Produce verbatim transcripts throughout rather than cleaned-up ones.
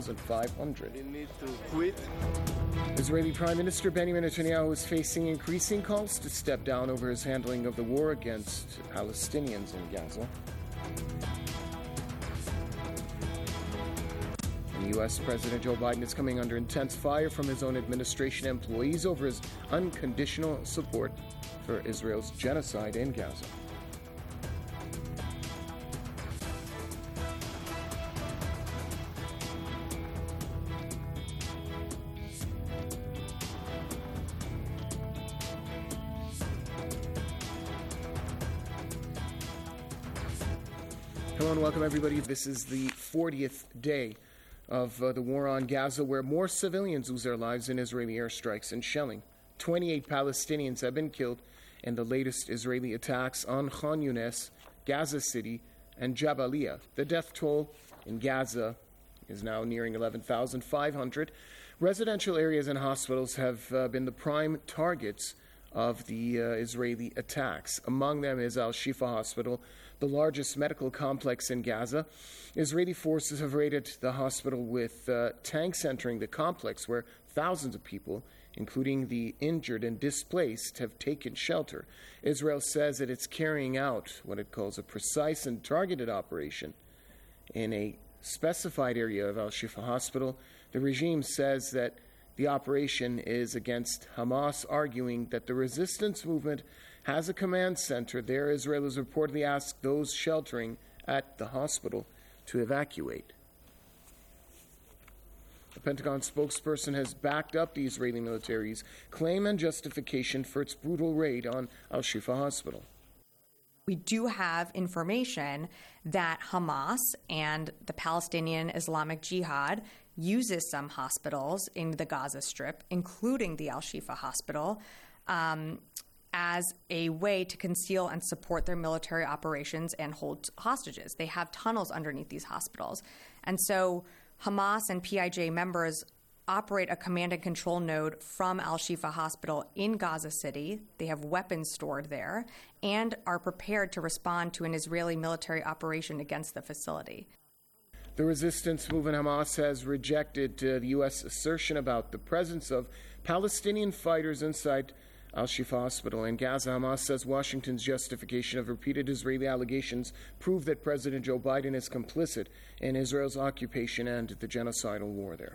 five hundred. They need to quit. Israeli Prime Minister Benjamin Netanyahu is facing increasing calls to step down over his handling of the war against Palestinians in Gaza. And U S President Joe Biden is coming under intense fire from his own administration employees over his unconditional support for Israel's genocide in Gaza. Hello and welcome, everybody. This is the fortieth day of uh, the war on Gaza, where more civilians lose their lives in Israeli airstrikes and shelling. twenty-eight Palestinians have been killed in the latest Israeli attacks on Khan Yunis, Gaza City, and Jabalia. The death toll in Gaza is now nearing eleven thousand five hundred. Residential areas and hospitals have uh, been the prime targets of the uh, Israeli attacks. Among them is Al-Shifa Hospital, the largest medical complex in Gaza. Israeli forces have raided the hospital with uh, tanks entering the complex, where thousands of people, including the injured and displaced, have taken shelter. Israel says that it's carrying out what it calls a precise and targeted operation in a specified area of Al-Shifa Hospital. The regime says that the operation is against Hamas, arguing that the resistance movement has a command center there. Israel has reportedly asked those sheltering at the hospital to evacuate. The Pentagon spokesperson has backed up the Israeli military's claim and justification for its brutal raid on Al-Shifa Hospital. We do have information that Hamas and the Palestinian Islamic Jihad uses some hospitals in the Gaza Strip, including the Al-Shifa Hospital, um, as a way to conceal and support their military operations and hold hostages. They have tunnels underneath these hospitals. And so Hamas and P I J members operate a command and control node from Al-Shifa Hospital in Gaza City. They have weapons stored there and are prepared to respond to an Israeli military operation against the facility. The resistance movement Hamas has rejected uh, the U S assertion about the presence of Palestinian fighters inside Al-Shifa Hospital in Gaza. Hamas says Washington's justification of repeated Israeli allegations prove that President Joe Biden is complicit in Israel's occupation and the genocidal war there.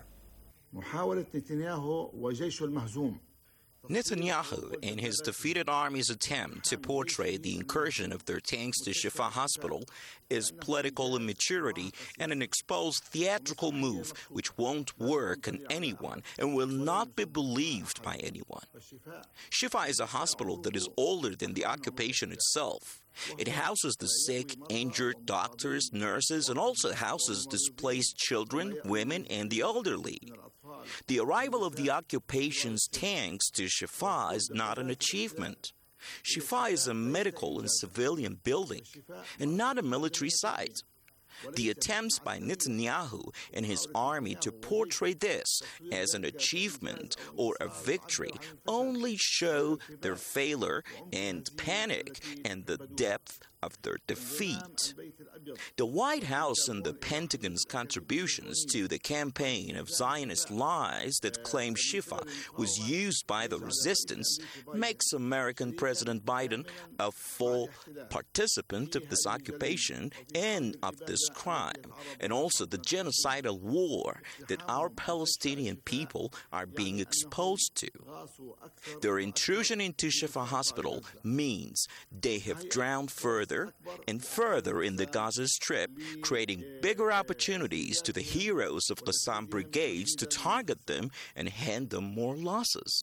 Netanyahu and his defeated army's attempt to portray the incursion of their tanks to Shifa Hospital as political immaturity and an exposed theatrical move which won't work on anyone and will not be believed by anyone. Shifa is a hospital that is older than the occupation itself. It houses the sick, injured, doctors, nurses, and also houses displaced children, women, and the elderly. The arrival of the occupation's tanks to Shifa is not an achievement. Shifa is a medical and civilian building, and not a military site. The attempts by Netanyahu and his army to portray this as an achievement or a victory only show their failure and panic and the depth of their defeat. The White House and the Pentagon's contributions to the campaign of Zionist lies that claim Shifa was used by the resistance makes American President Biden a full participant of this occupation and of this crime, and also the genocidal war that our Palestinian people are being exposed to. Their intrusion into Shifa Hospital means they have drowned further and further in the Gaza Strip, creating bigger opportunities to the heroes of Qassam brigades to target them and hand them more losses.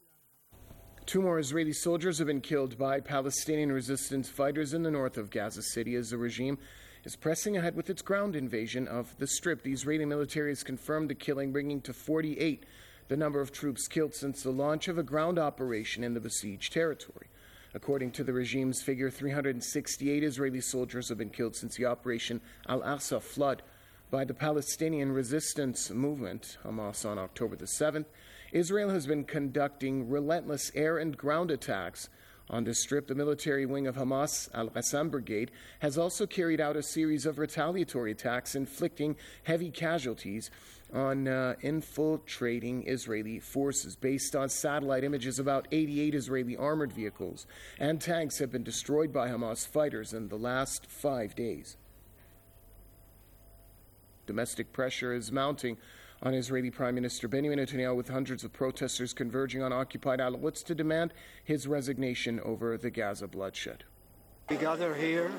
Two more Israeli soldiers have been killed by Palestinian resistance fighters in the north of Gaza City as the regime is pressing ahead with its ground invasion of the Strip. The Israeli military has confirmed the killing, bringing to forty-eight the number of troops killed since the launch of a ground operation in the besieged territory. According to the regime's figure, three hundred sixty-eight Israeli soldiers have been killed since the Operation Al-Aqsa flood by the Palestinian resistance movement, Hamas, on October the seventh. Israel has been conducting relentless air and ground attacks On the Strip, the military wing of Hamas, Al-Qassam Brigade, has also carried out a series of retaliatory attacks, inflicting heavy casualties on uh, infiltrating Israeli forces. Based on satellite images, about eighty-eight Israeli armored vehicles and tanks have been destroyed by Hamas fighters in the last five days. Domestic pressure is mounting on Israeli Prime Minister Benjamin Netanyahu, with hundreds of protesters converging on occupied Al-Quds to demand his resignation over the Gaza bloodshed. We gather here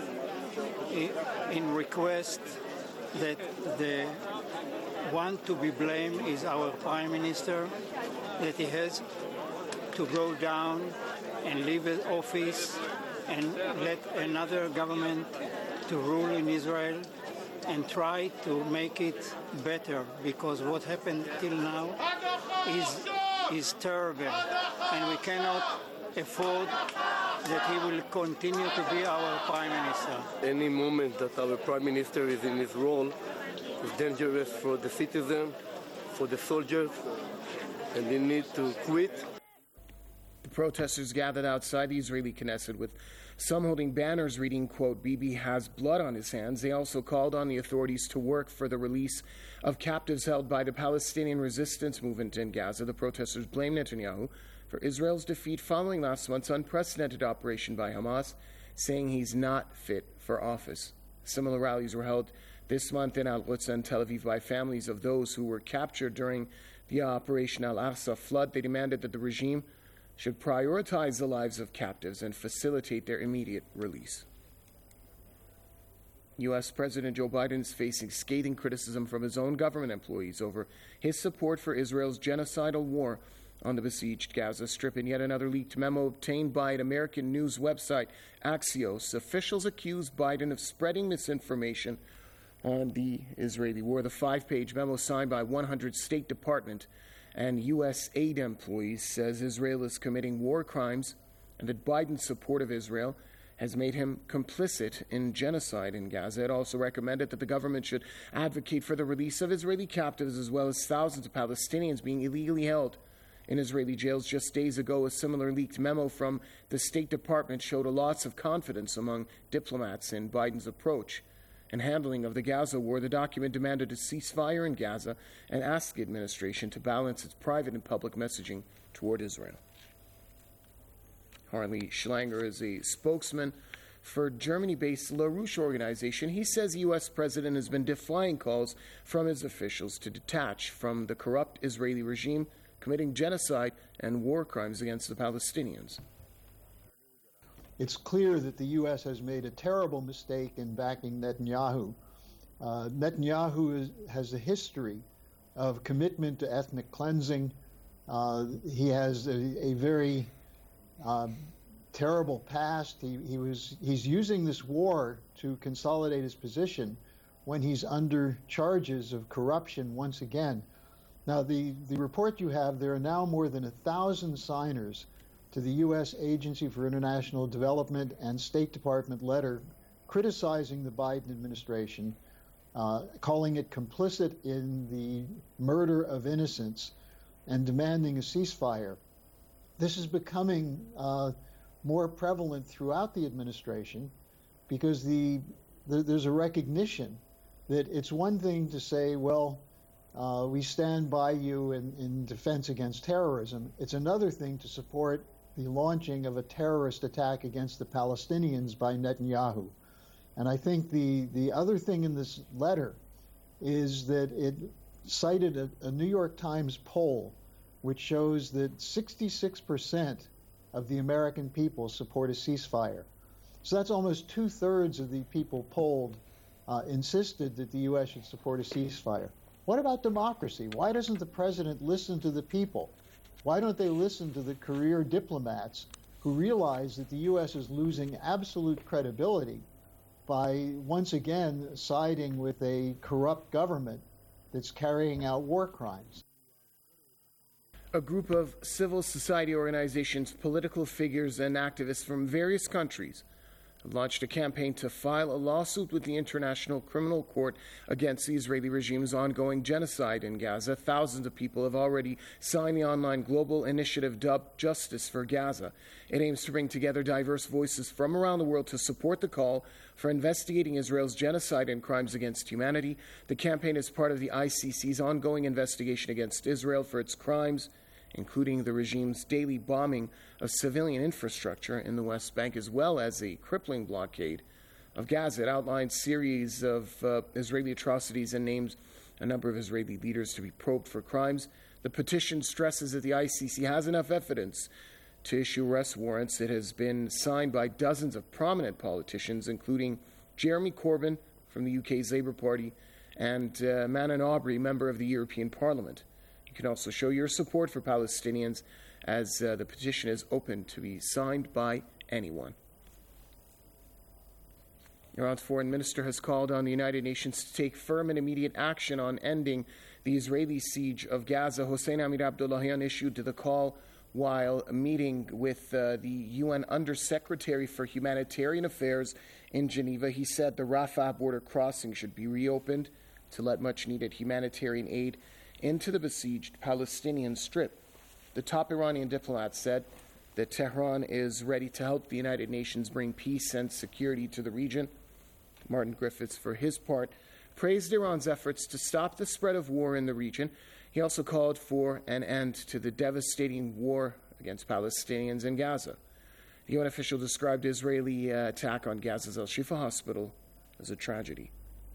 in request that the one to be blamed is our Prime Minister, that he has to go down and leave his office and let another government to rule in Israel and try to make it better, because what happened till now is is terrible, and we cannot afford that he will continue to be our Prime Minister. Any moment that our Prime Minister is in his role is dangerous for the citizen, for the soldiers, and they need to quit. The protesters gathered outside the Israeli Knesset, with some holding banners reading, quote, "Bibi has blood on his hands." They also called on the authorities to work for the release of captives held by the Palestinian resistance movement in Gaza. The protesters blame Netanyahu for Israel's defeat following last month's unprecedented operation by Hamas, saying he's not fit for office. Similar rallies were held this month in Al-Quds and Tel Aviv by families of those who were captured during the Operation Al-Aqsa flood. They demanded that the regime should prioritize the lives of captives and facilitate their immediate release. U S. President Joe Biden is facing scathing criticism from his own government employees over his support for Israel's genocidal war on the besieged Gaza Strip. In yet another leaked memo obtained by an American news website, Axios, officials accuse Biden of spreading misinformation on the Israeli war. The five-page memo signed by one hundred State Department and U S aid employees says Israel is committing war crimes and that Biden's support of Israel has made him complicit in genocide in Gaza. It also recommended that the government should advocate for the release of Israeli captives, as well as thousands of Palestinians being illegally held in Israeli jails. Just days ago, a similar leaked memo from the State Department showed a loss of confidence among diplomats in Biden's approach and handling of the Gaza war. The document demanded a ceasefire in Gaza and asked the administration to balance its private and public messaging toward Israel. Harley Schlanger is a spokesman for Germany-based LaRouche organization. He says the U S president has been defying calls from his officials to detach from the corrupt Israeli regime committing genocide and war crimes against the Palestinians. It's clear that the U S has made a terrible mistake in backing Netanyahu. Uh, Netanyahu is, has a history of commitment to ethnic cleansing. Uh, he has a, a very uh, terrible past. He, he was he's using this war to consolidate his position when he's under charges of corruption once again. Now, the, the report you have, there are now more than a thousand signers to the U S Agency for International Development and State Department letter criticizing the Biden administration, uh, calling it complicit in the murder of innocents, and demanding a ceasefire. This is becoming uh, more prevalent throughout the administration because the, the there's a recognition that it's one thing to say, well, uh, we stand by you in, in defense against terrorism. It's another thing to support the launching of a terrorist attack against the Palestinians by Netanyahu. And I think the, the other thing in this letter is that it cited a, a New York Times poll which shows that sixty-six percent of the American people support a ceasefire. So that's almost two-thirds of the people polled uh, insisted that the U S should support a ceasefire. What about democracy? Why doesn't the president listen to the people? Why don't they listen to the career diplomats who realize that the U S is losing absolute credibility by once again siding with a corrupt government that's carrying out war crimes? A group of civil society organizations, political figures, and activists from various countries have launched a campaign to file a lawsuit with the International Criminal Court against the Israeli regime's ongoing genocide in Gaza. Thousands of people have already signed the online global initiative dubbed Justice for Gaza. It aims to bring together diverse voices from around the world to support the call for investigating Israel's genocide and crimes against humanity. The campaign is part of the I C C's ongoing investigation against Israel for its crimes, including the regime's daily bombing of civilian infrastructure in the West Bank, as well as a crippling blockade of Gaza. It outlines a series of uh, Israeli atrocities and names a number of Israeli leaders to be probed for crimes. The petition stresses that the I C C has enough evidence to issue arrest warrants. It has been signed by dozens of prominent politicians, including Jeremy Corbyn from the U K's Labour Party and uh, Manan Aubry, member of the European Parliament. You can also show your support for Palestinians, as uh, the petition is open to be signed by anyone. Iran's foreign minister has called on the United Nations to take firm and immediate action on ending the Israeli siege of Gaza. Hossein Amir Abdullahian issued the call while meeting with uh, the U N Undersecretary for Humanitarian Affairs in Geneva. He said the Rafah border crossing should be reopened to let much-needed humanitarian aid into the besieged Palestinian Strip. The top Iranian diplomat said that Tehran is ready to help the United Nations bring peace and security to the region. Martin Griffiths, for his part, praised Iran's efforts to stop the spread of war in the region. He also called for an end to the devastating war against Palestinians in Gaza. The U N official described the Israeli uh, attack on Gaza's Al-Shifa hospital as a tragedy.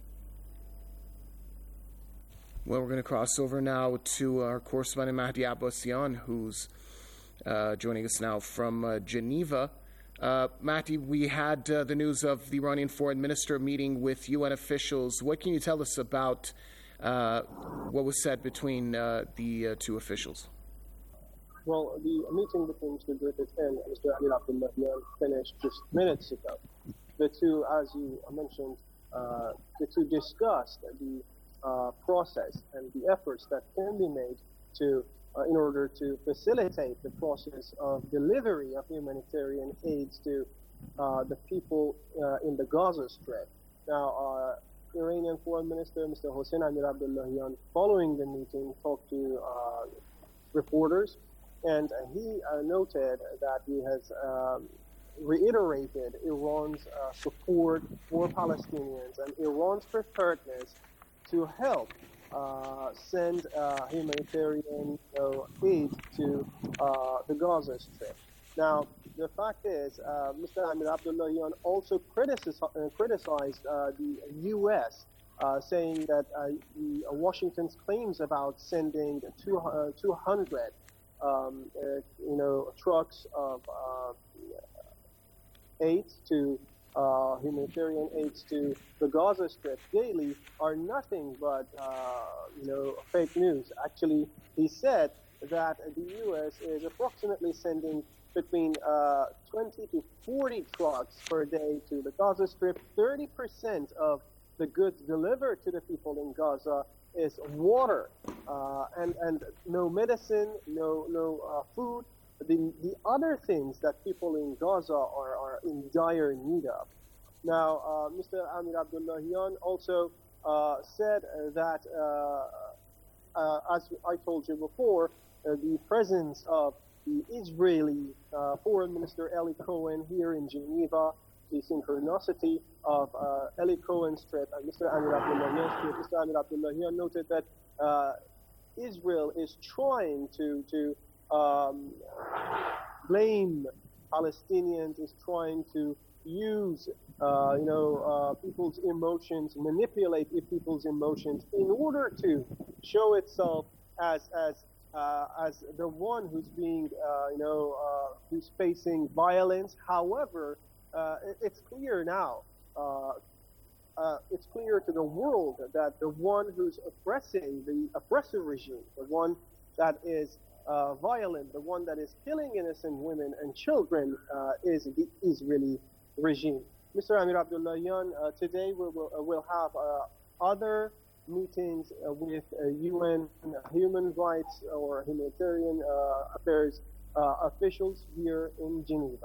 Well, we're going to cross over now to our correspondent Mahdi Abbasian, who's uh, joining us now from uh, Geneva. Uh, Mahdi, we had uh, the news of the Iranian foreign minister meeting with U N officials. What can you tell us about uh, what was said between uh, the uh, two officials? Well, the meeting between Mister Griffith and Mister Amir Abdullahian finished just minutes ago. The two, as you mentioned, uh, the two discussed the Uh, process and the efforts that can be made to, uh, in order to facilitate the process of delivery of humanitarian aid to uh, the people uh, in the Gaza Strip. Now, uh, Iranian Foreign Minister Mister Hossein Amir Abdullahian, following the meeting, talked to uh, reporters, and uh, he uh, noted that he has um, reiterated Iran's uh, support for Palestinians and Iran's preparedness to help uh, send uh, humanitarian you know, aid to uh, the Gaza Strip. Now, the fact is, uh, Mister Amir Abdullahian also criticized, uh, criticized uh, the U S, uh, saying that uh, the, uh, Washington's claims about sending two, uh, two hundred um, uh, you know, trucks of uh, aid to Uh, humanitarian aids to the Gaza Strip daily are nothing but, uh, you know, fake news. Actually, he said that the U S is approximately sending between uh, twenty to forty trucks per day to the Gaza Strip. thirty percent of the goods delivered to the people in Gaza is water, uh, and and no medicine, no no uh, food. The, the other things that people in Gaza are, are in dire need of. Now, uh, Mister Amir Abdullahian also uh, said uh, that, uh, uh, as I told you before, uh, the presence of the Israeli uh, Foreign Minister Eli Cohen here in Geneva, the synchronicity of uh, Eli Cohen's trip and Mister Amir Abdullahian's trip. Mister Amir Abdullahian noted that uh, Israel is trying to, to um, blame Palestinians, is trying to use, uh, you know, uh, people's emotions, manipulate people's emotions in order to show itself as as uh, as the one who's being, uh, you know, uh, who's facing violence. However, uh, it, it's clear now, uh, uh, it's clear to the world that the one who's oppressing the oppressive regime, the one that is uh, violent, the one that is killing innocent women and children, uh, is the Israeli regime. Mister Amir Abdullahian, uh, today we will uh, will have uh, other meetings uh, with uh, U N human rights or humanitarian uh, affairs uh, officials here in Geneva. Uh,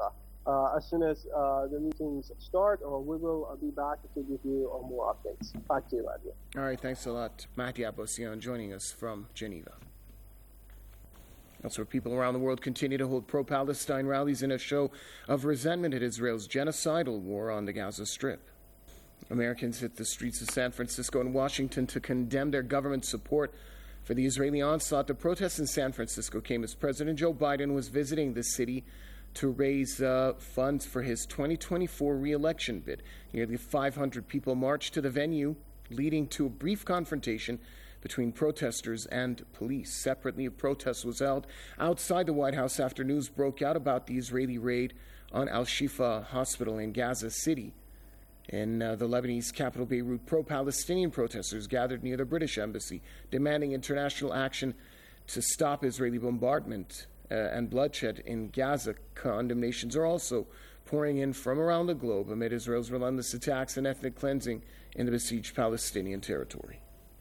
uh, as soon as uh, the meetings start, or we will uh, be back to give you uh, more updates. Back to you, Adrian. All right, thanks a lot. Mahdi Abbasian joining us from Geneva. Elsewhere, people around the world continue to hold pro-Palestine rallies in a show of resentment at Israel's genocidal war on the Gaza Strip. Americans hit the streets of San Francisco and Washington to condemn their government's support for the Israeli onslaught. The protests in San Francisco came as President Joe Biden was visiting the city to raise uh, funds for his twenty twenty-four re-election bid. Nearly five hundred people marched to the venue, leading to a brief confrontation between protesters and police. Separately, a protest was held outside the White House after news broke out about the Israeli raid on Al-Shifa Hospital in Gaza City. In uh, the Lebanese capital Beirut, pro-Palestinian protesters gathered near the British embassy, demanding international action to stop Israeli bombardment uh, and bloodshed in Gaza. Condemnations are also pouring in from around the globe amid Israel's relentless attacks and ethnic cleansing in the besieged Palestinian territory.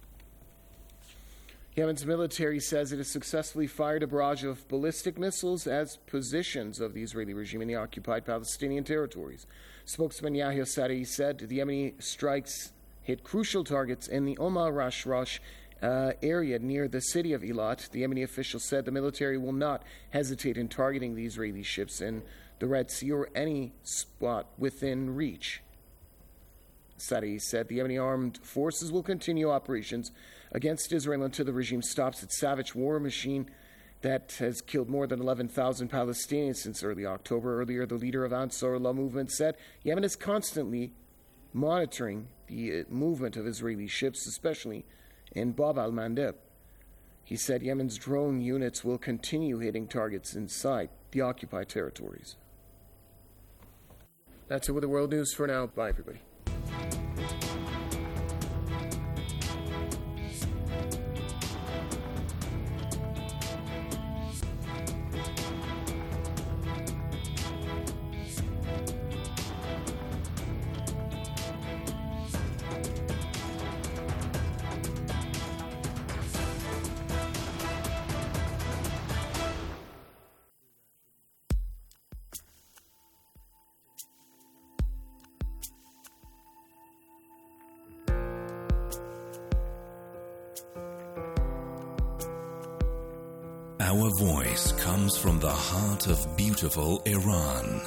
Yemen's military says it has successfully fired a barrage of ballistic missiles as positions of the Israeli regime in the occupied Palestinian territories. Spokesman Yahya Saree said the Yemeni strikes hit crucial targets in the Omar Rash Rosh uh, area near the city of Eilat. The Yemeni official said the military will not hesitate in targeting the Israeli ships in the Red Sea or any spot within reach. Saree said the Yemeni armed forces will continue operations against Israel until the regime stops its savage war machine that has killed more than eleven thousand Palestinians since early October. Earlier, the leader of Ansar Allah movement said Yemen is constantly monitoring the movement of Israeli ships, especially in Bab al-Mandeb. He said Yemen's drone units will continue hitting targets inside the occupied territories. That's it with the world news for now. Bye, everybody. Our voice comes from the heart of beautiful Iran.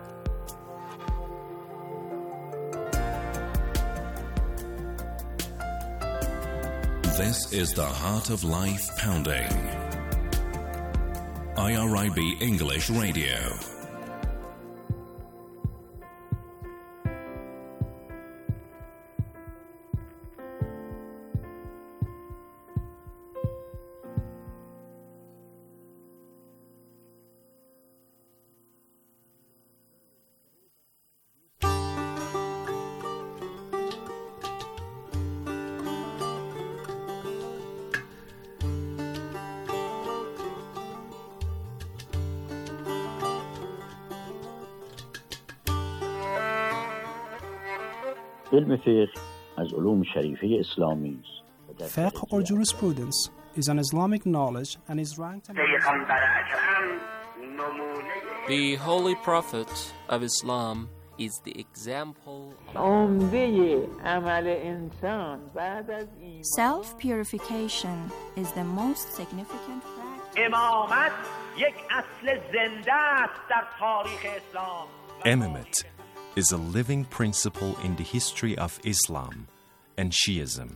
This is the Heart of Life Pounding. I R I B English Radio. علم فقه از علوم شریفه اسلامی است. Fiqh or jurisprudence is an Islamic knowledge and is ranked among The Holy Prophet of Islam is the example. Self-purification is the most significant practice. Imamate is a living principle in the history of Islam and Shiism.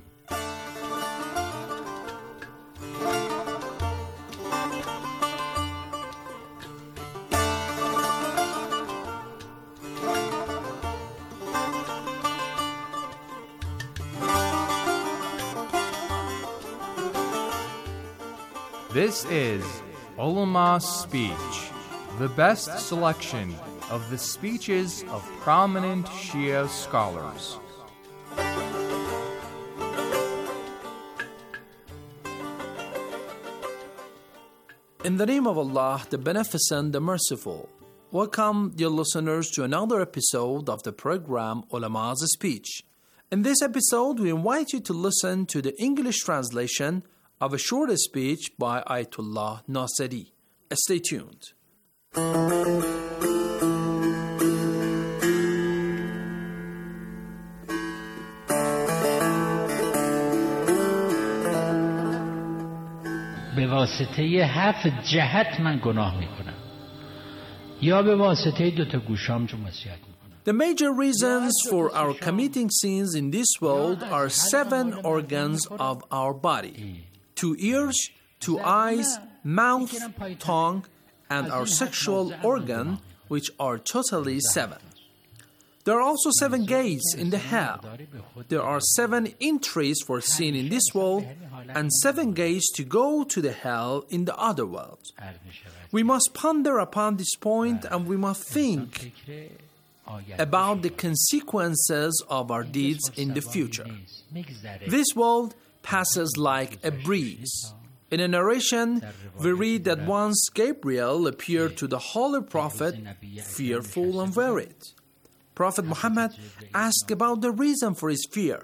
This is Ulama Speech, the best selection of the speeches of prominent Shia scholars. In the name of Allah, the Beneficent, the Merciful. Welcome, dear listeners, to another episode of the program Ulama's Speech. In this episode, we invite you to listen to the English translation of a short speech by Ayatollah Nasiri. Stay tuned. به واسطه هفت جهت من گناه میکنم یا به واسطه دو تا گوشام جو معصیت میکنم. The major reasons for our committing sins in this world are seven organs of our body: two ears, two eyes, mouth, tongue, and our sexual organ, which are totally seven. There are also seven gates in the hell. There are seven entries for sin in this world and seven gates to go to the hell in the other world. We must ponder upon this point and we must think about the consequences of our deeds in the future. This world passes like a breeze. In a narration, we read that once Gabriel appeared to the Holy Prophet, fearful and worried. Prophet Muhammad asked about the reason for his fear.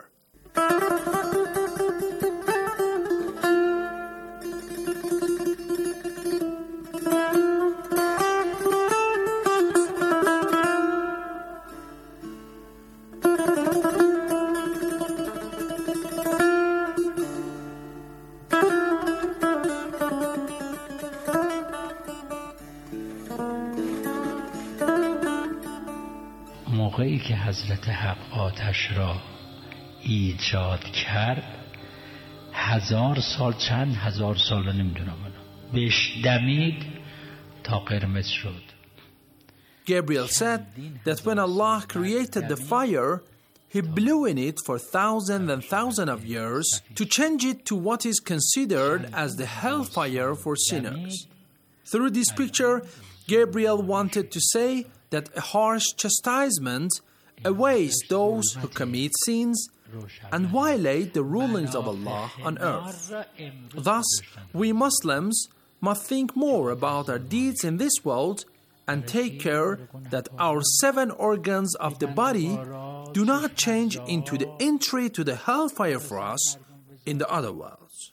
موقعی که حضرت حق آتش را ایجاد کرد هزار سال چند هزار سال رو نمیدونم بهش دمید تا قرمز شد. Gabriel said that when Allah created the fire, He blew in it for thousands and thousands of years to change it to what is considered as the hellfire for sinners. Through this picture, Gabriel wanted to say that a harsh chastisement awaits those who commit sins and violate the rulings of Allah on earth. Thus, we Muslims must think more about our deeds in this world and take care that our seven organs of the body do not change into the entry to the hellfire for us in the other worlds.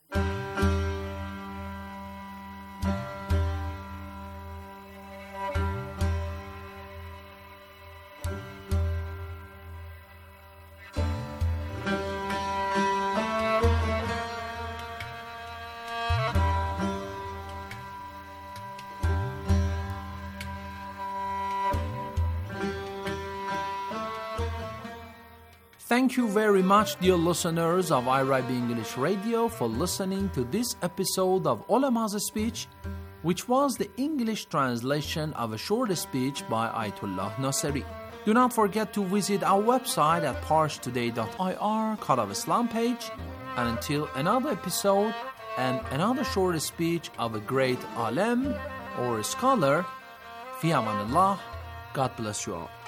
Thank you very much, dear listeners of I R I B English Radio, for listening to this episode of Ulama's Speech, which was the English translation of a short speech by Ayatollah Naseri. Do not forget to visit our website at parsh today dot I R, Call of Islam page, and until another episode and another short speech of a great alim or a scholar, fi amanillah, God bless you all.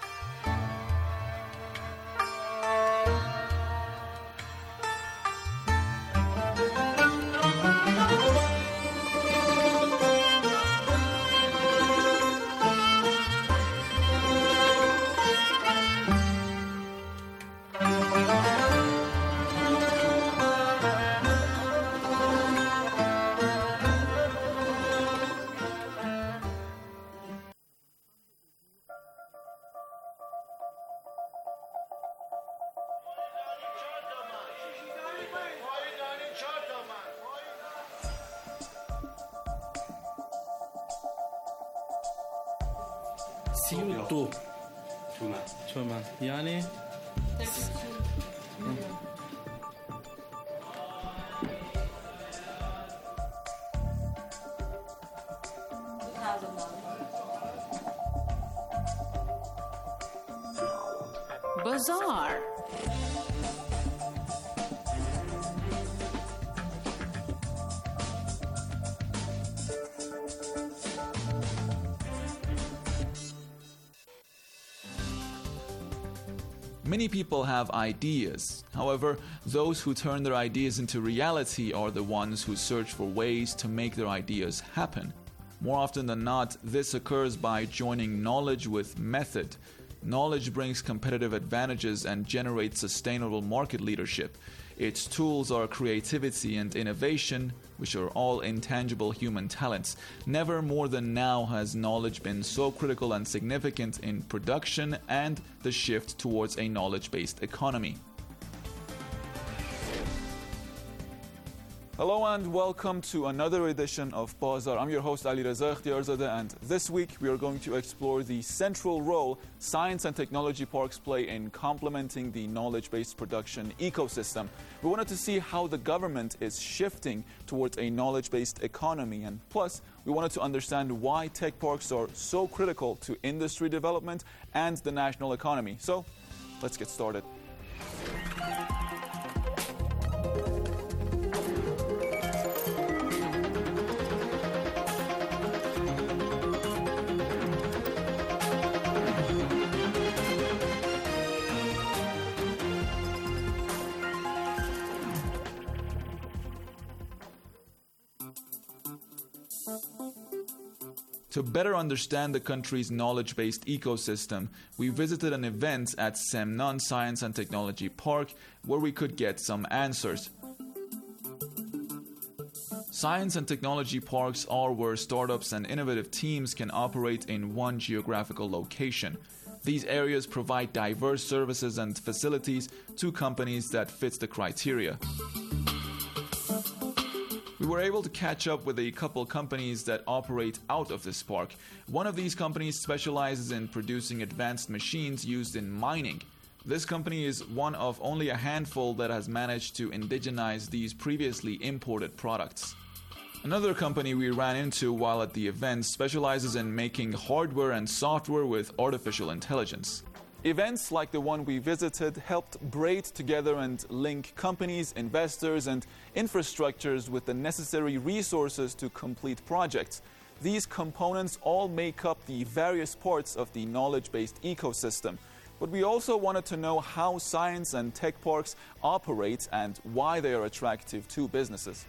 سی و دو تومن یعنی Bazaar. Many people have ideas. However, those who turn their ideas into reality are the ones who search for ways to make their ideas happen. More often than not, this occurs by joining knowledge with method. Knowledge brings competitive advantages and generates sustainable market leadership. Its tools are creativity and innovation, which are all intangible human talents. Never more than now has knowledge been so critical and significant in production and the shift towards a knowledge-based economy. Hello and welcome to another edition of Bazar. I'm your host Ali Reza Ikhtiarzadeh, and this week we are going to explore the central role science and technology parks play in complementing the knowledge-based production ecosystem. We wanted to see how the government is shifting towards a knowledge-based economy, and plus we wanted to understand why tech parks are so critical to industry development and the national economy. So let's get started. To better understand the country's knowledge-based ecosystem, we visited an event at Semnan Science and Technology Park where we could get some answers. Science and technology parks are where startups and innovative teams can operate in one geographical location. These areas provide diverse services and facilities to companies that fit the criteria. We were able to catch up with a couple companies that operate out of this park. One of these companies specializes in producing advanced machines used in mining. This company is one of only a handful that has managed to indigenize these previously imported products. Another company we ran into while at the event specializes in making hardware and software with artificial intelligence. Events like the one we visited helped braid together and link companies, investors, and infrastructures with the necessary resources to complete projects. These components all make up the various parts of the knowledge-based ecosystem. But we also wanted to know how science and tech parks operate and why they are attractive to businesses.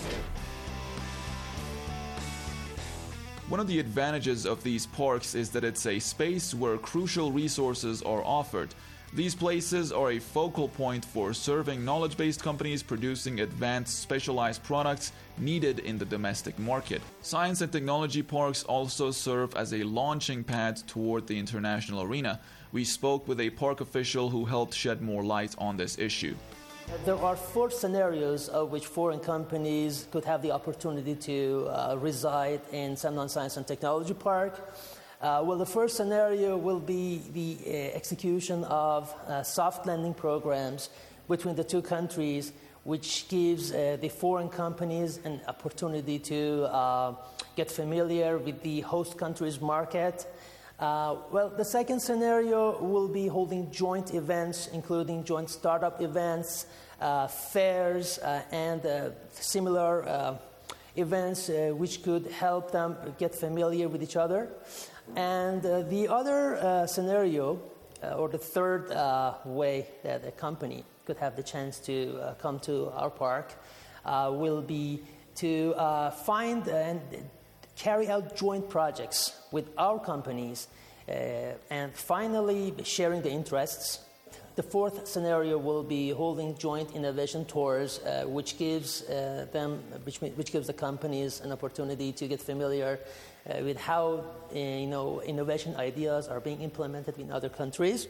One of the advantages of these parks is that it's a space where crucial resources are offered. These places are a focal point for serving knowledge-based companies producing advanced specialized products needed in the domestic market. Science and technology parks also serve as a launching pad toward the international arena. We spoke with a park official who helped shed more light on this issue. There are four scenarios of which foreign companies could have the opportunity to uh, reside in Semnan Science and Technology Park. Uh, well, the first scenario will be the uh, execution of uh, soft landing programs between the two countries, which gives uh, the foreign companies an opportunity to uh, get familiar with the host country's market. Uh, well, the second scenario will be holding joint events, including joint startup events, uh, fairs, uh, and uh, similar uh, events uh, which could help them get familiar with each other. And uh, the other uh, scenario, uh, or the third uh, way that a company could have the chance to uh, come to our park, uh, will be to uh, find and carry out joint projects with our companies, uh, and finally sharing the interests. The fourth scenario will be holding joint innovation tours, uh, which gives uh, them, which, which gives the companies an opportunity to get familiar uh, with how uh, you know innovation ideas are being implemented in other countries.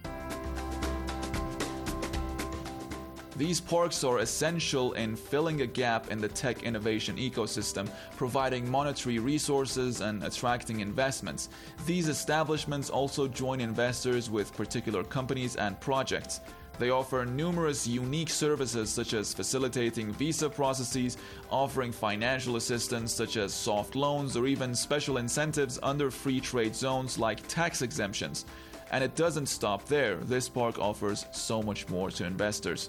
These parks are essential in filling a gap in the tech innovation ecosystem, providing monetary resources and attracting investments. These establishments also join investors with particular companies and projects. They offer numerous unique services such as facilitating visa processes, offering financial assistance such as soft loans, or even special incentives under free trade zones like tax exemptions. And it doesn't stop there. This park offers so much more to investors.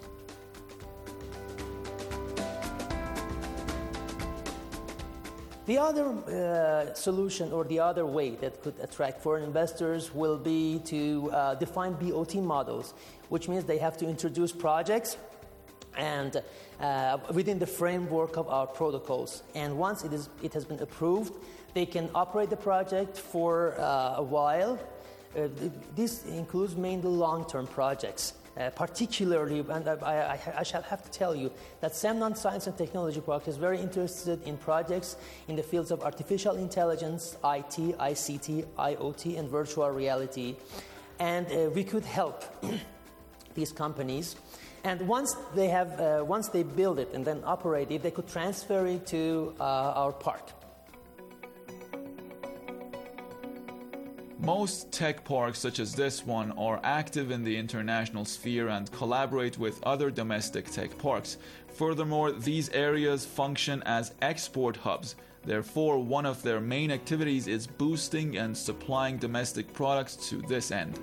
The other uh, solution, or the other way that could attract foreign investors, will be to uh, define B O T models, which means they have to introduce projects and uh, within the framework of our protocols. And once it is, it has been approved, they can operate the project for uh, a while. Uh, this includes mainly long-term projects. Uh, particularly, and I, I, I shall have to tell you that Semnan Science and Technology Park is very interested in projects in the fields of artificial intelligence, I T, I C T, I O T, and virtual reality. And uh, we could help these companies And once they have, uh, once they build it and then operate it, they could transfer it to uh, our park. Most tech parks such as this one are active in the international sphere and collaborate with other domestic tech parks. Furthermore, these areas function as export hubs. Therefore, one of their main activities is boosting and supplying domestic products to this end.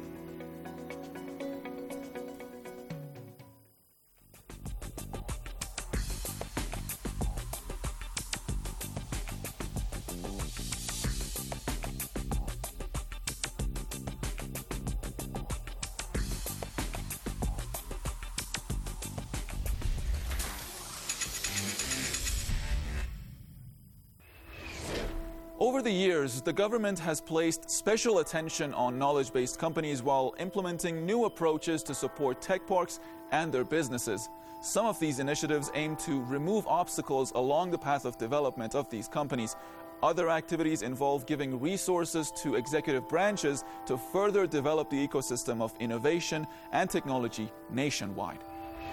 Over the years, the government has placed special attention on knowledge-based companies while implementing new approaches to support tech parks and their businesses. Some of these initiatives aim to remove obstacles along the path of development of these companies. Other activities involve giving resources to executive branches to further develop the ecosystem of innovation and technology nationwide.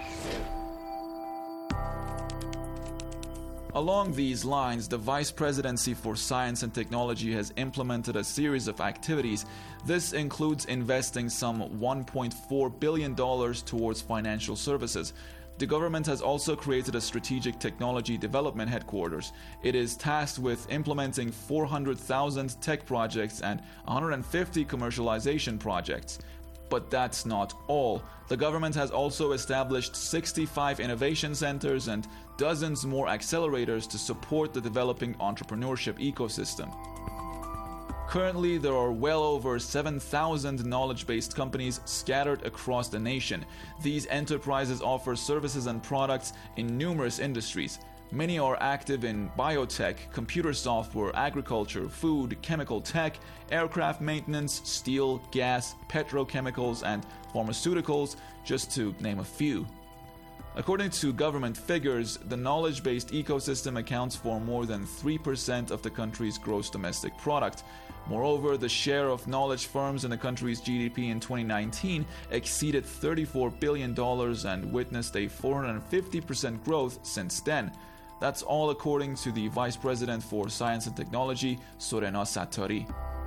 Along these lines, the Vice Presidency for Science and Technology has implemented a series of activities. This includes investing some one point four billion dollars towards financial services. The government has also created a strategic technology development headquarters. It is tasked with implementing four hundred thousand tech projects and one hundred fifty commercialization projects. But that's not all. The government has also established sixty-five innovation centers and dozens more accelerators to support the developing entrepreneurship ecosystem. Currently, there are well over seven thousand knowledge-based companies scattered across the nation. These enterprises offer services and products in numerous industries. Many are active in biotech, computer software, agriculture, food, chemical tech, aircraft maintenance, steel, gas, petrochemicals, and pharmaceuticals, just to name a few. According to government figures, the knowledge-based ecosystem accounts for more than three percent of the country's gross domestic product. Moreover, the share of knowledge firms in the country's G D P in twenty nineteen exceeded thirty-four billion dollars and witnessed a four hundred fifty percent growth since then. That's all according to the Vice President for Science and Technology, Sorena Sattari.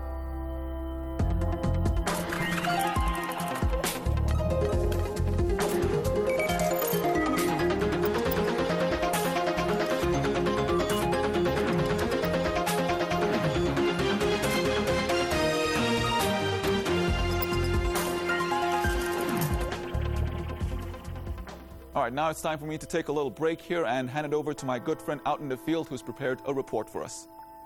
All right, now it's time for me to take a little break here and hand it over to my good friend out in the field who's prepared a report for us.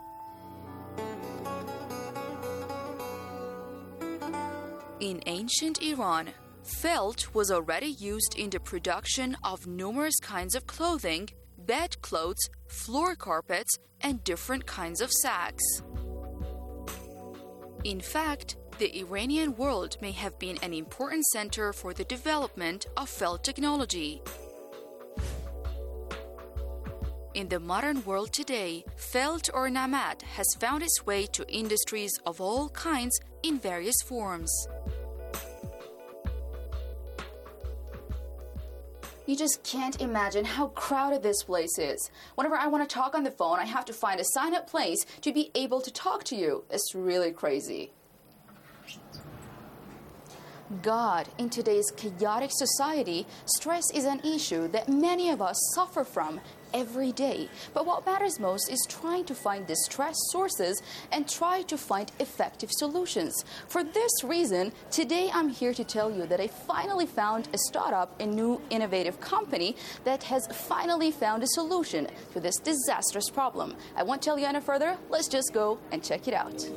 In ancient Iran, felt was already used in the production of numerous kinds of clothing, bedclothes, floor carpets, and different kinds of sacks. In fact, the Iranian world may have been an important center for the development of felt technology. In the modern world today, felt or namat has found its way to industries of all kinds in various forms. You just can't imagine how crowded this place is. Whenever I want to talk on the phone, I have to find a sign-up place to be able to talk to you. It's really crazy. God, in today's chaotic society, stress is an issue that many of us suffer from every day. But what matters most is trying to find the stress sources and try to find effective solutions. For this reason, today I'm here to tell you that I finally found a startup, a new innovative company that has finally found a solution to this disastrous problem. I won't tell you any further. Let's just go and check it out.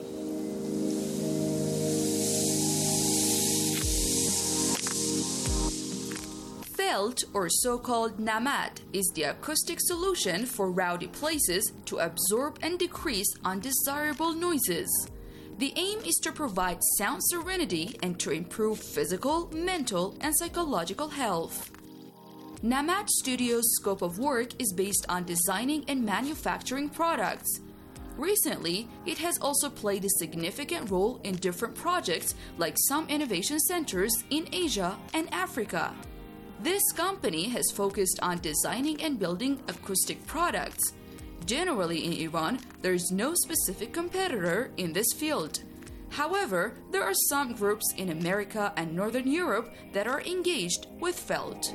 Felt, or so-called namat, is the acoustic solution for rowdy places to absorb and decrease undesirable noises. The aim is to provide sound serenity and to improve physical, mental, and psychological health. Namat Studio's scope of work is based on designing and manufacturing products. Recently, it has also played a significant role in different projects like some innovation centers in Asia and Africa. This company has focused on designing and building acoustic products. Generally in Iran, there is no specific competitor in this field. However, there are some groups in America and Northern Europe that are engaged with felt.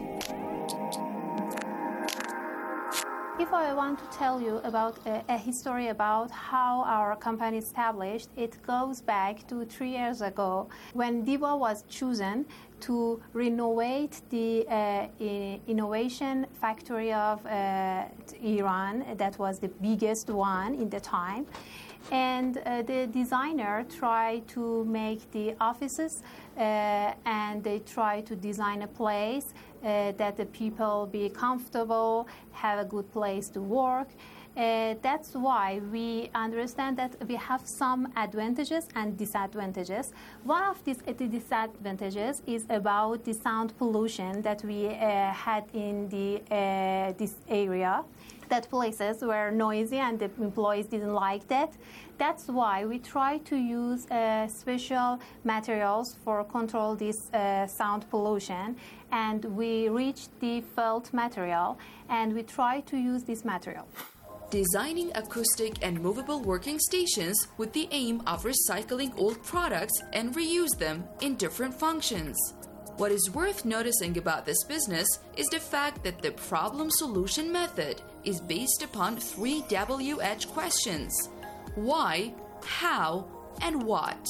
If I want to tell you about a, a history about how our company established, it goes back to three years ago when DIBA was chosen to renovate the uh, innovation factory of uh, Iran. That was the biggest one in the time. And uh, the designer tried to make the offices uh, and they tried to design a place uh, that the people be comfortable, have a good place to work. Uh, that's why we understand that we have some advantages and disadvantages. One of these uh, disadvantages is about the sound pollution that we uh, had in the uh, this area. That places were noisy and the employees didn't like that. That's why we try to use uh, special materials for control this uh, sound pollution, and we reached the felt material and we try to use this material. Designing acoustic and movable working stations with the aim of recycling old products and reuse them in different functions. What is worth noticing about this business is the fact that the problem-solution method is based upon three W H questions: why, how, and what.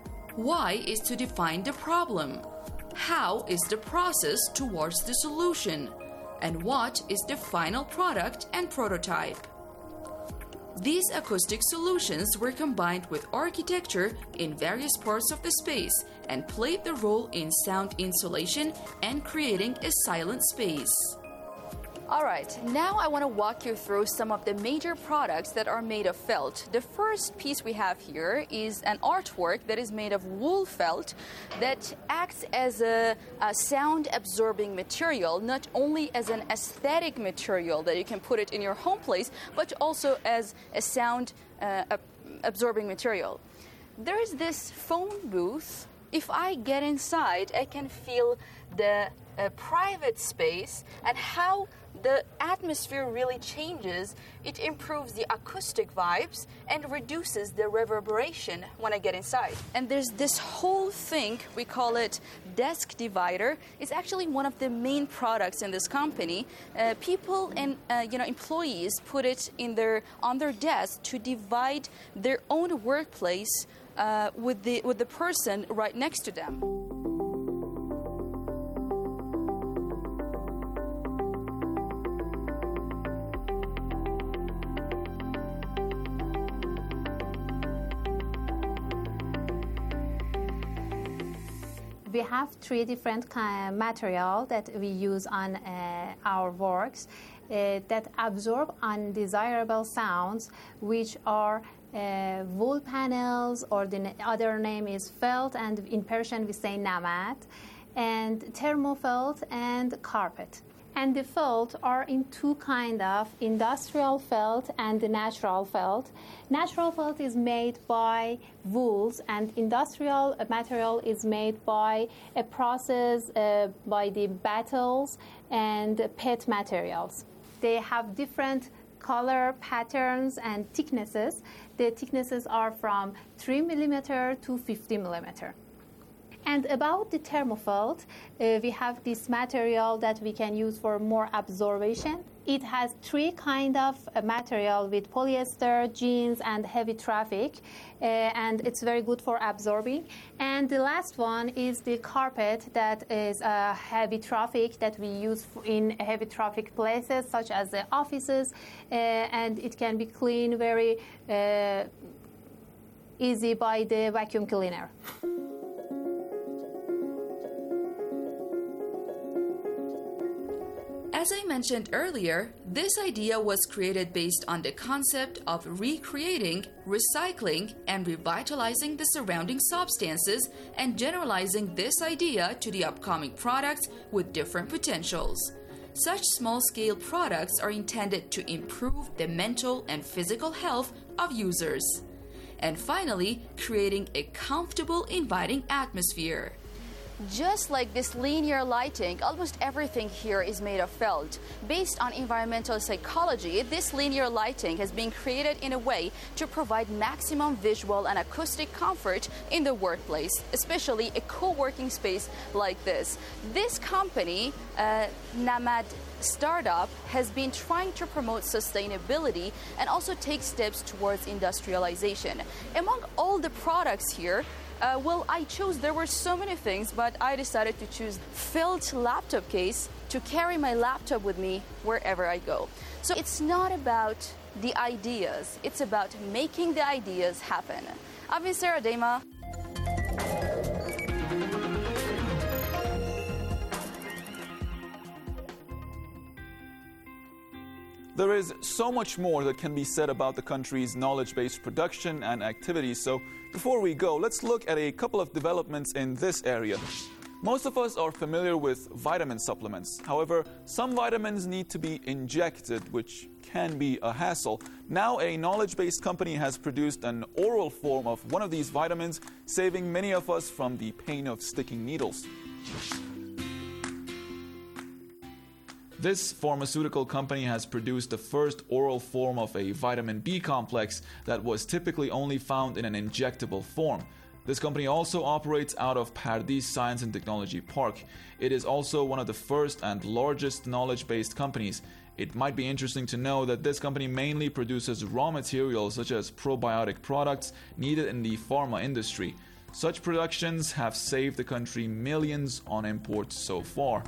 Why is to define the problem. How is the process towards the solution. And what is the final product and prototype. These acoustic solutions were combined with architecture in various parts of the space and played the role in sound insulation and creating a silent space. All right, now I want to walk you through some of the major products that are made of felt. The first piece we have here is an artwork that is made of wool felt that acts as a, a sound-absorbing material, not only as an aesthetic material that you can put it in your home place, but also as a sound-absorbing uh, material. There is this phone booth. If I get inside, I can feel the uh, private space and how the atmosphere really changes. It improves the acoustic vibes and reduces the reverberation when I get inside. And there's this whole thing, we call it desk divider. It's actually one of the main products in this company. Uh, people and uh, you know employees put it in their on their desk to divide their own workplace uh, with the with the person right next to them. We have three different kind of material that we use on uh, our works uh, that absorb undesirable sounds, which are uh, wool panels, or the other name is felt, and in Persian we say namat, and thermofelt and carpet. And the felt are in two kind of industrial felt and the natural felt. Natural felt is made by wools, and industrial material is made by a process uh, by the battles and P E T materials. They have different color patterns and thicknesses. The thicknesses are from three millimeter to fifty millimeter. And about the thermofelt, uh, we have this material that we can use for more absorption. It has three kind of uh, material with polyester, jeans, and heavy traffic, uh, and it's very good for absorbing. And the last one is the carpet that is uh, heavy traffic that we use in heavy traffic places such as the offices, uh, and it can be cleaned very uh, easy by the vacuum cleaner. As I mentioned earlier, this idea was created based on the concept of recreating, recycling, and revitalizing the surrounding substances and generalizing this idea to the upcoming products with different potentials. Such small-scale products are intended to improve the mental and physical health of users. And finally, creating a comfortable, inviting atmosphere. Just like this linear lighting, almost everything here is made of felt. Based on environmental psychology, this linear lighting has been created in a way to provide maximum visual and acoustic comfort in the workplace, especially a co-working space like this. This company, uh, Namad Startup, has been trying to promote sustainability and also take steps towards industrialization. Among all the products here, Uh, well, I chose, there were so many things, but I decided to choose felt laptop case to carry my laptop with me wherever I go. So it's not about the ideas, it's about making the ideas happen. I've been Sarah Dema. There is so much more that can be said about the country's knowledge-based production and activities, so before we go, let's look at a couple of developments in this area. Most of us are familiar with vitamin supplements. However, some vitamins need to be injected, which can be a hassle. Now, a knowledge-based company has produced an oral form of one of these vitamins, saving many of us from the pain of sticking needles. This pharmaceutical company has produced the first oral form of a vitamin B complex that was typically only found in an injectable form. This company also operates out of Pardees Science and Technology Park. It is also one of the first and largest knowledge-based companies. It might be interesting to know that this company mainly produces raw materials such as probiotic products needed in the pharma industry. Such productions have saved the country millions on imports so far.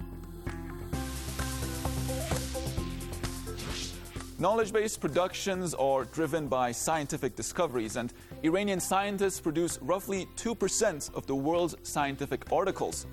Knowledge-based productions are driven by scientific discoveries, and Iranian scientists produce roughly two percent of the world's scientific articles.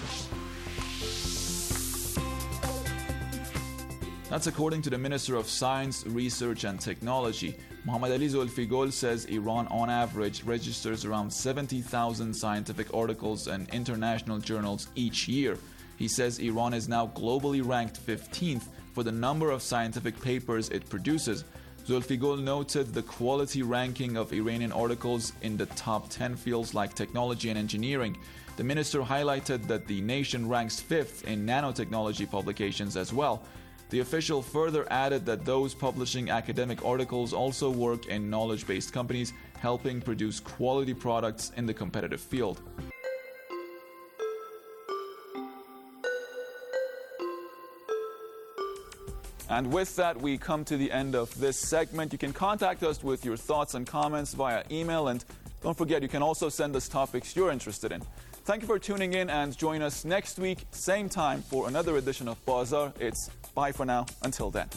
That's according to the Minister of Science, Research and Technology. Mohammad Ali Zulfigul says Iran on average registers around seventy thousand scientific articles in international journals each year. He says Iran is now globally ranked fifteenth for the number of scientific papers it produces. Zulfigul noted the quality ranking of Iranian articles in the top ten fields like technology and engineering. The minister highlighted that the nation ranks fifth in nanotechnology publications as well. The official further added that those publishing academic articles also work in knowledge-based companies, helping produce quality products in the competitive field. And with that, we come to the end of this segment. You can contact us with your thoughts and comments via email, and don't forget, you can also send us topics you're interested in. Thank you for tuning in, and join us next week, same time, for another edition of Bazaar. It's bye for now. Until then.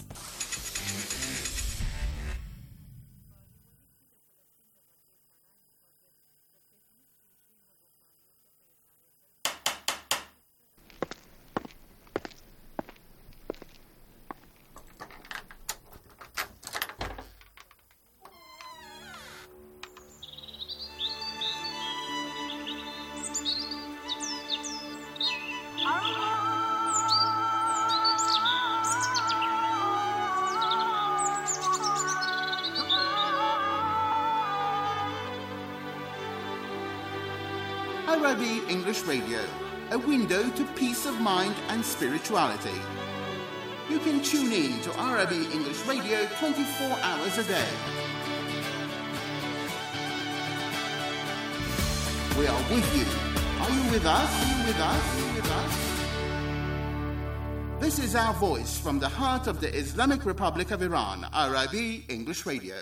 Arabi English Radio, a window to peace of mind and spirituality. You can tune in to Arabi English Radio twenty-four hours a day. We are with you. Are you with us? Are you with us? Are you with us? This is our voice from the heart of the Islamic Republic of Iran, Arabi English Radio.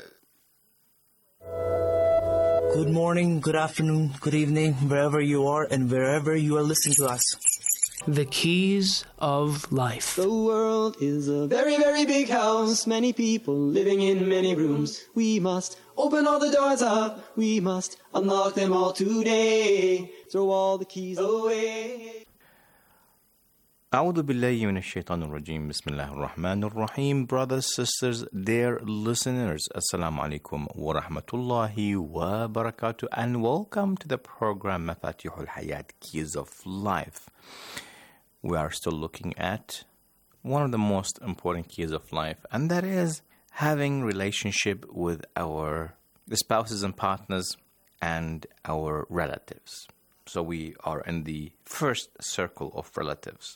Good morning, good afternoon, good evening, wherever you are and wherever you are listening to us. The keys of life. The world is a very, very big house. Many people living in many rooms. We must open all the doors up. We must unlock them all today. Throw all the keys away. أعوذ بالله من الشيطان الرجيم بسم الله الرحمن الرحيم. Brothers, sisters, dear listeners, Assalamu alaikum wa rahmatullahi wa barakatuh, and welcome to the program Mafatihul Hayat, Keys of Life. We are still looking at one of the most important keys of life, and that is having relationship with our spouses and partners and our relatives. So we are in the first circle of relatives.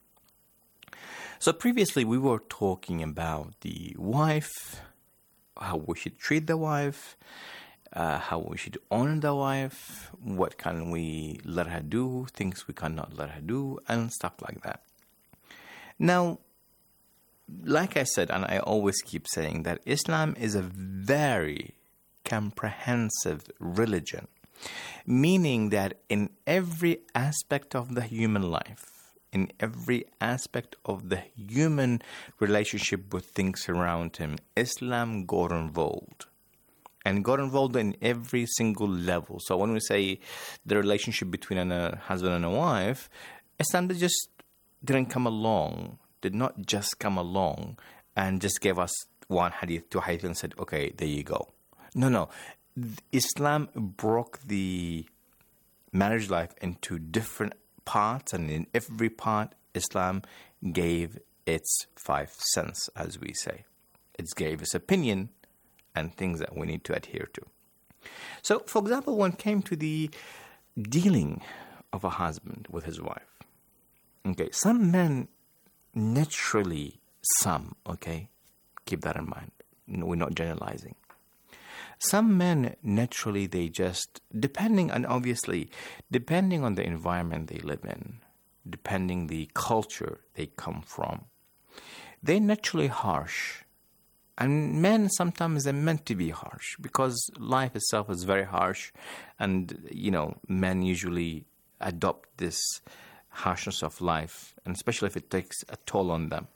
So previously we were talking about the wife, how we should treat the wife, uh, how we should honor the wife, what can we let her do, things we cannot let her do, and stuff like that. Now, like I said, and I always keep saying that Islam is a very comprehensive religion, meaning that in every aspect of the human life, in every aspect of the human relationship with things around him, Islam got involved. And got involved in every single level. So when we say the relationship between a husband and a wife, Islam just didn't come along, did not just come along and just gave us one hadith, two hadith and said, okay, there you go. No, no. Islam broke the marriage life into different parts, and in every part, Islam gave its five cents, as we say. It gave its opinion and things that we need to adhere to. So, for example, when it came to the dealing of a husband with his wife, okay, some men naturally, some, okay, keep that in mind, we're not generalizing. Some men naturally, they just, depending, and obviously, depending on the environment they live in, depending the culture they come from, they're naturally harsh. And men sometimes are meant to be harsh because life itself is very harsh, and, you know, men usually adopt this harshness of life, and especially if it takes a toll on them.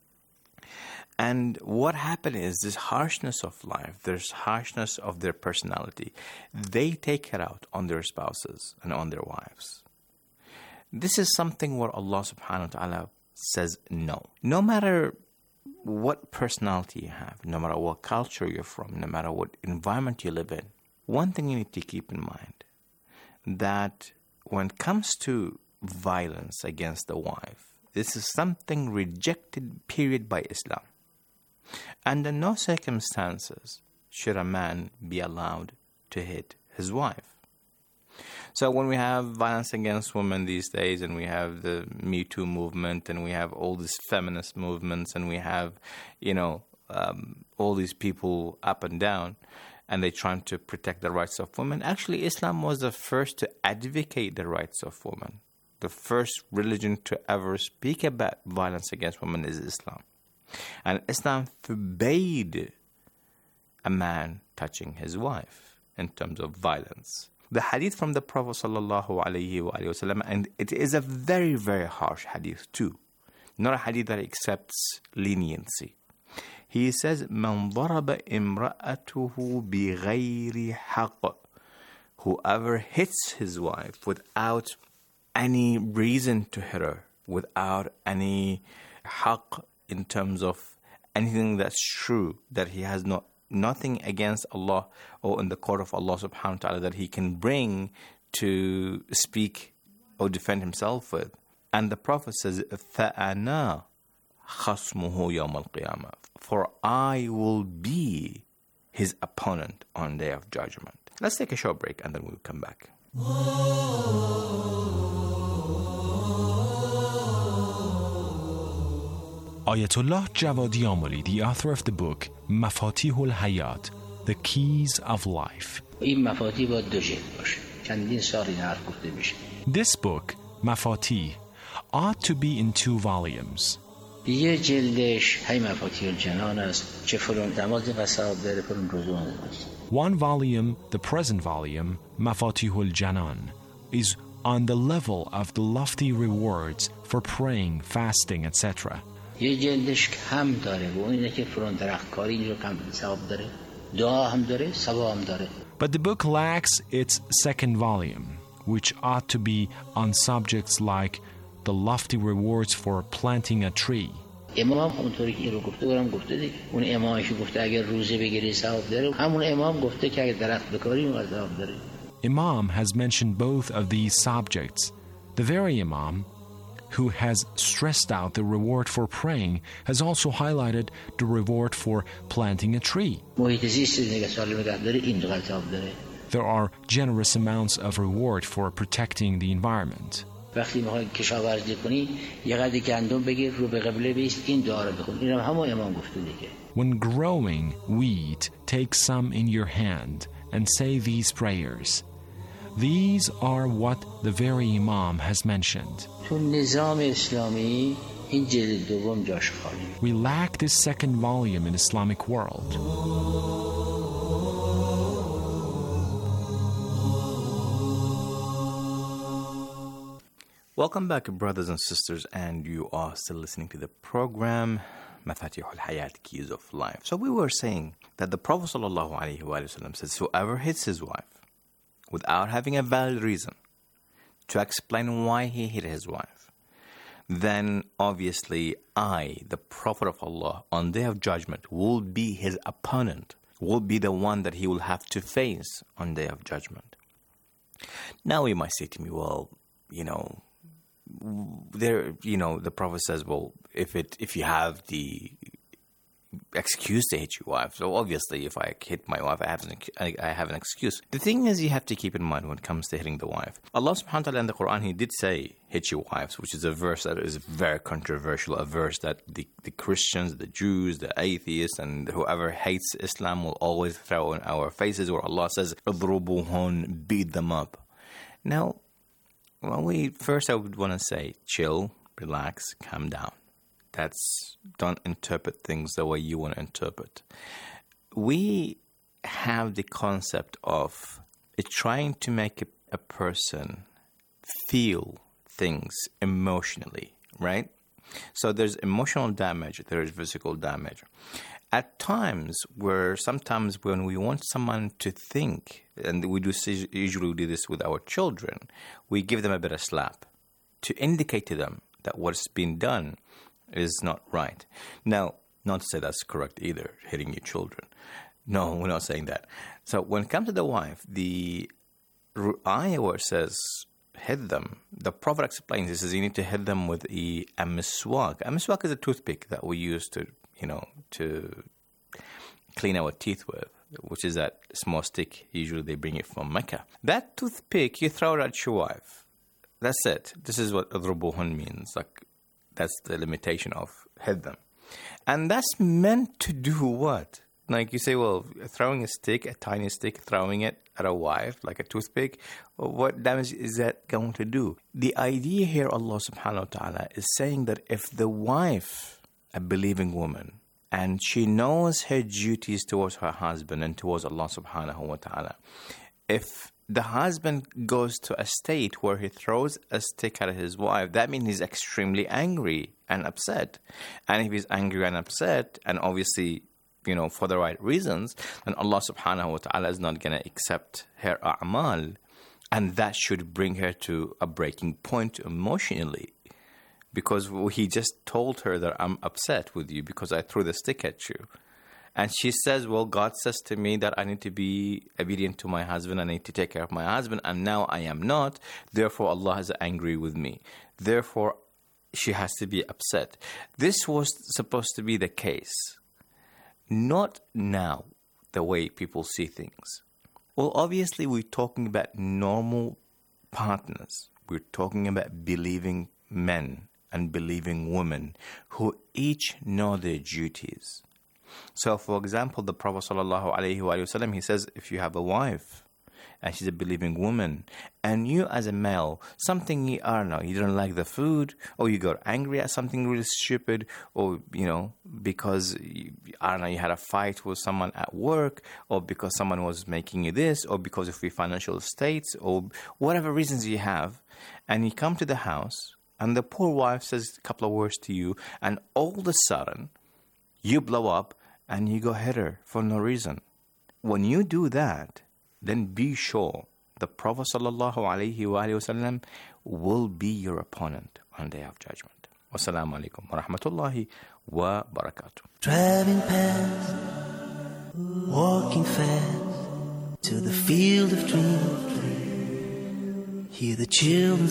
And what happened is this harshness of life, this harshness of their personality, they take it out on their spouses and on their wives. This is something where Allah subhanahu wa ta'ala says no. No matter what personality you have, no matter what culture you're from, no matter what environment you live in, one thing you need to keep in mind, that when it comes to violence against the wife, this is something rejected, period, by Islam. Under no circumstances should a man be allowed to hit his wife. So when we have violence against women these days, and we have the Me Too movement, and we have all these feminist movements, and we have, you know, um, all these people up and down, and they're trying to protect the rights of women. Actually, Islam was the first to advocate the rights of women. The first religion to ever speak about violence against women is Islam. And Islam forbade a man touching his wife in terms of violence. The hadith from the Prophet sallallahu alaihi wasallam, and it is a very, very harsh hadith too. Not a hadith that accepts leniency. He says, "Man daraba imra'atuhu bighayri haqq." Whoever hits his wife without any reason to hit her, without any haqq, in terms of anything that's true, that he has not nothing against Allah or in the court of Allah subhanahu wa ta'ala that he can bring to speak or defend himself with. And the Prophet says, فَأَنَا خَصْمُهُ يَوْمَ الْقِيَامَةِ, for I will be his opponent on the day of judgment. Let's take a short break and then we'll come back. Ayatollah Javadi Amoli, the author of the book Mafatihul Hayat, The Keys of Life. This book, Mafatih, ought to be in two volumes. One volume, the present volume, Mafatihul Janan, is on the level of the lofty rewards for praying, fasting, et cetera. یه جلدش کم داره و اینه که فرون درختکاری رو کم ثواب داره دعا هم داره ثواب هم داره. But the book lacks its second volume, which ought to be on subjects like the lofty rewards for planting a tree. امام اونطوری که رو گفته برام گفته دیگه اون امامش گفته اگر روزه بگیری ثواب داره همون امام گفته که اگر درخت بکاری اون ثواب داره. Imam has mentioned both of these subjects. The very Imam who has stressed out the reward for praying has also highlighted the reward for planting a tree. محیط زیست نگه سالم نگه داره این دو ثواب داره. there are generous amounts of reward for protecting the environment. وقتی میخوای کشاورزی کنی یه قدری گندم بگیر رو به قبله بیست این دعا رو بخون. اینم همون امام گفته دیگه. When growing wheat, take some in your hand and say these prayers. These are what the very Imam has mentioned. تو نظام اسلامی این جلد دوم جاش خالی. We lack this second volume in Islamic world. Welcome back, brothers and sisters, and you are still listening to the program Mafatih al-Hayat, Keys of Life. So we were saying that the Prophet ﷺ says, whoever hits his wife without having a valid reason to explain why he hit his wife, then obviously I, the Prophet of Allah, on Day of Judgment, will be his opponent, will be the one that he will have to face on Day of Judgment. Now you might say to me, well, you know, there, you know, the Prophet says, well, if it, if you have the excuse to hit your wife, so obviously if I hit my wife, I have an, I, I have an excuse. The thing is, you have to keep in mind when it comes to hitting the wife. Allah subhanahu wa ta'ala in the Quran, He did say, hit your wives, which is a verse that is very controversial, a verse that the, the Christians, the Jews, the atheists, and whoever hates Islam will always throw in our faces, where Allah says, اضربوهن, beat them up. Now, well, we first I would want to say, chill, relax, calm down. That's, don't interpret things the way you want to interpret. We have the concept of trying to make a, a person feel things emotionally, right? So there's emotional damage, there is physical damage. At times, where sometimes when we want someone to think, and we do usually do this with our children, we give them a bit of slap to indicate to them that what's been done is not right. Now, not to say that's correct either, hitting your children. No, we're not saying that. So when it comes to the wife, the ayah where it says hit them, the Prophet explains, he says you need to hit them with a, a miswak. A miswak is a toothpick that we use to, you know, to clean our teeth with, which is that small stick. Usually they bring it from Mecca. That toothpick, you throw it at your wife. That's it. This is what adrubuhun means. Like, that's the limitation of hit them. And that's meant to do what? Like you say, well, throwing a stick, a tiny stick, throwing it at a wife, like a toothpick, what damage is that going to do? The idea here, Allah subhanahu wa ta'ala is saying that if the wife, a believing woman, and she knows her duties towards her husband and towards Allah subhanahu wa ta'ala, if the husband goes to a state where he throws a stick at his wife, that means he's extremely angry and upset. And if he's angry and upset, and obviously, you know, for the right reasons, then Allah subhanahu wa ta'ala is not going to accept her a'mal. And that should bring her to a breaking point emotionally. Because he just told her that I'm upset with you because I threw the stick at you. And she says, well, God says to me that I need to be obedient to my husband. I need to take care of my husband. And now I am not. Therefore, Allah is angry with me. Therefore, she has to be upset. This was supposed to be the case. Not now, the way people see things. Well, obviously, we're talking about normal partners. We're talking about believing men and believing women who each know their duties. So, for example, the Prophet sallallahu alaihi wasallam, he says, if you have a wife and she's a believing woman, and you as a male, something you, I don't know, you don't like the food, or you got angry at something really stupid, or, you know, because, you, I don't know, you had a fight with someone at work, or because someone was making you this, or because of your financial states, or whatever reasons you have, and you come to the house, and the poor wife says a couple of words to you, and all of a sudden, you blow up, and you go hit her for no reason. When you do that, then be sure the Prophet sallallahu alaihi wasallam will be your opponent on the Day of Judgment. Wassalamu alaikum wa rahmatullahi wa barakatuh. Driving past, walking fast to the field of dreams. Hear the children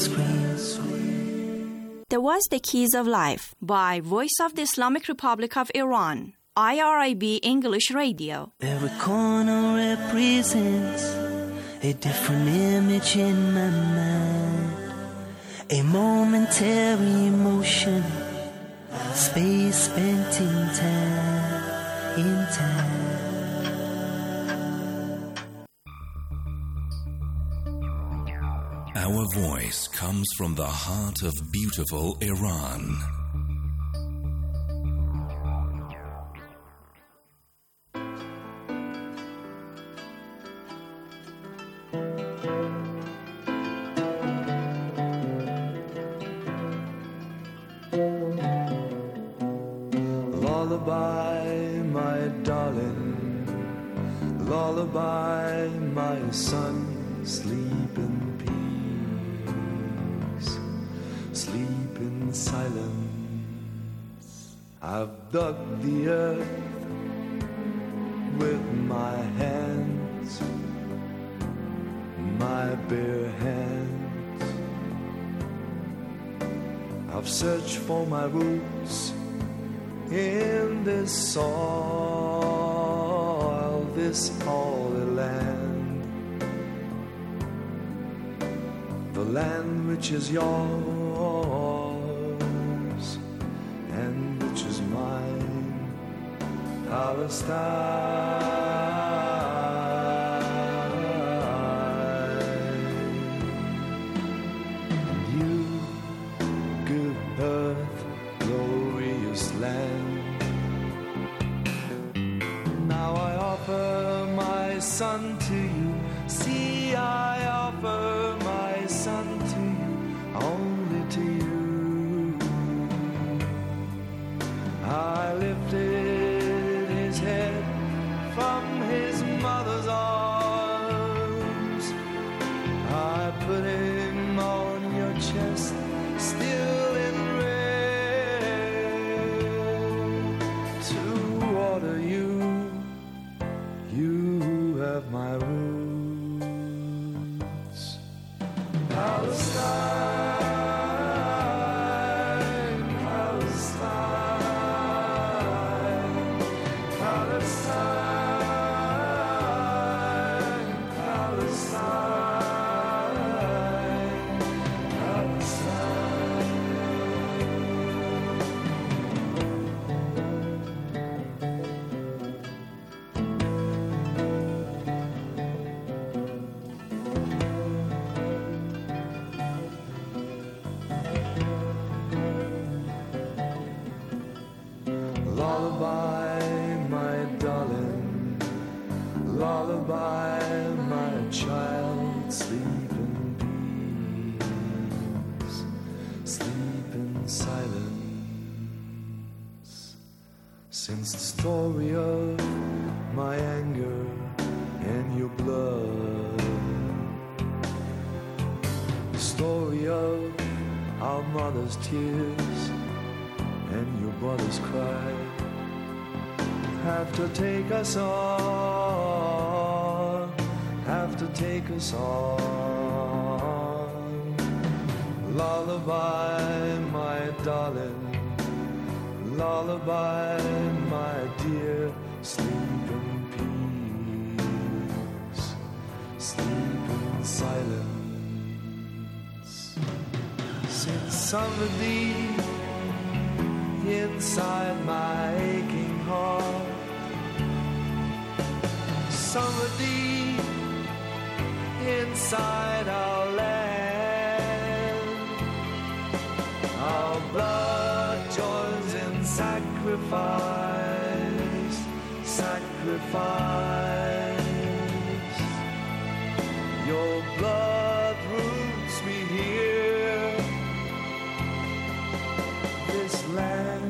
scream. There was the Keys of Life by Voice of the Islamic Republic of Iran. I R I B English Radio. Every corner represents a different image in my mind, a momentary emotion, space spent in time, in time. Our voice comes from the heart of beautiful Iran. Lullaby, my darling, lullaby, my son, sleep in peace, sleep in silence. I've dug the earth with my hands, my bare hands. I've searched for my roots in this soil, this holy land, the land which is yours and which is mine, Palestine. You, good earth, glorious land. Now I offer my son to you. See, I offer my son to you, only to you. I lifted his head from his mother's arms. I put him on your chest, still in order you, you have my roots. Palestine, Palestine, Palestine, Palestine, Palestine. Lullaby, my darling, lullaby, my child, sleep in peace, sleep in silence. Since the story of my anger and your blood, the story of our mother's tears and your brother's cry, have to take us on, have to take us on. Lullaby, my darling, lullaby, my dear, sleep in peace, sleep in silence. Since somebody inside my aching heart, somebody inside our land, our blood joins in sacrifice, sacrifice. Your blood roots me here, this land.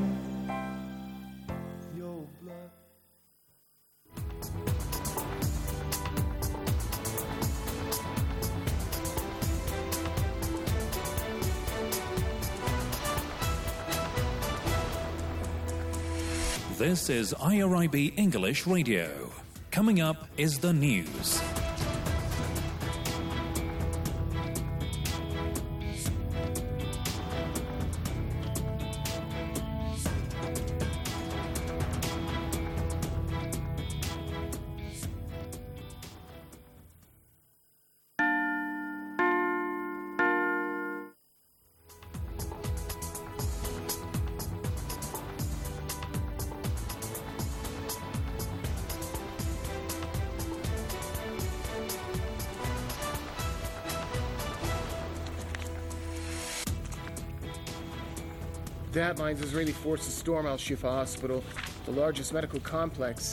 This is I R I B English Radio. Coming up is the news. that, Mines has really forced to storm Al Shifa Hospital, the largest medical complex